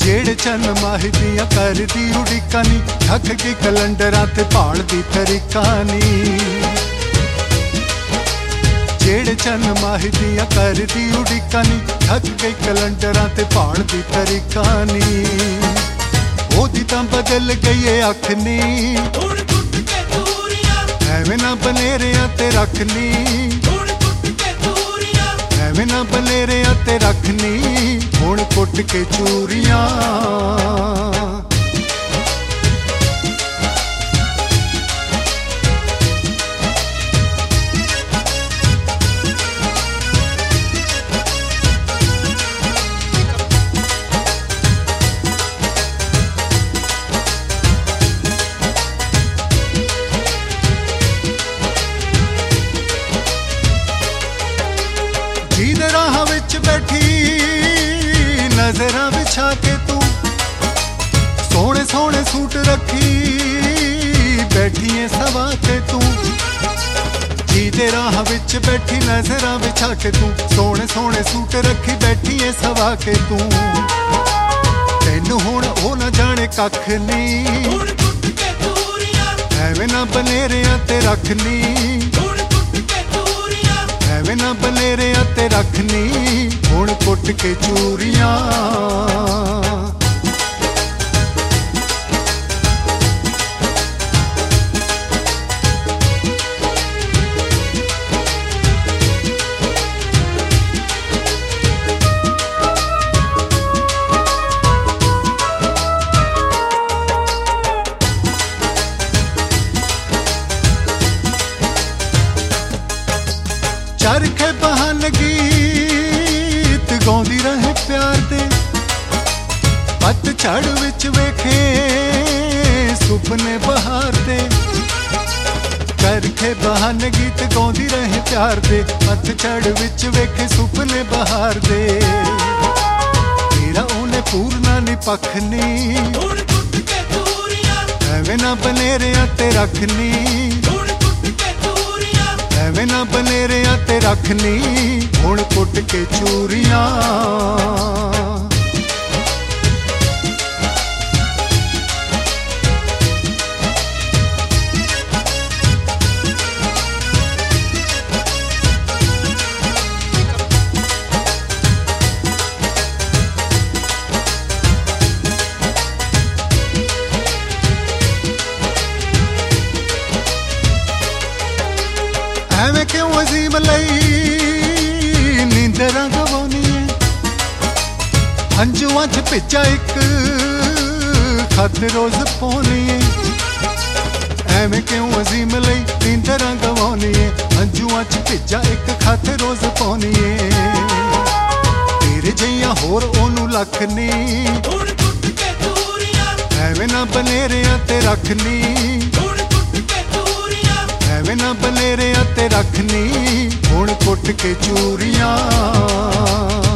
जेड़े चन माही दियां करदी उड़ीकां नी, थक के कलंडरां ते भालदी तरीकां नी। जेड़े चन माही दियां करदी उड़ीकां नी, थक के कलंडरां ते भालदी तरीकां नी। ओदी तां बदल गई ए अख नी, हुण टुट के दूरियां एवें ना बनेरियां ते रखनी, हुण टुट के दूरियां एवें ना बनेरियां ते रखनी, हुण कुट के चूरियां। जीदे राह विच बैठी नजरां बिछा के तू, सोहणे सोहणे सूट रखी बैठिए सवा के तू। जीदे राह विच बैठी नजरां बिछा के तू, सोहणे सोहणे सूट रखी बैठिए सवा के तू। तैनू हुण ओ ना जाने कख नी, हुण टुट के दूरियां एवें ना बनेरियां ते रखनी, एवें ना बनेरियां ते रखनी, हुण कुट के चूरियां। चरखे बहान गीत गाउंदी रहे प्यार दे, पतझड़ विच वेखे सुपने बहार दे। चरखे बहान गीत गाउंदी रहे प्यार दे, पतझड़ विच वेखे सुपने बहार दे। तेरा उन्हें पूरना नी पखनी, हुण टुट के दूरियां एवें ना बनेरियां ते रखनी, एवें ना बनेरियां ते रखनी, हुण कुट के चूरियां। एवें क्यों अजीम लई नींदरां गवाउणी है, हंजुआं च भिजा एक खत रोज पाउणी है। एवें क्यों अजीम लई नींदरां गवाउणी है, हंजुआं च भिजा एक खत रोज पाउणी है। तेरे जिहियां होर ओनू लख नी, हुण टुट के दूरियां एवें ना बनेरियां ते रखनी, एवें ना बनेरियां ते रखनी, हुण कुट के चूरियां।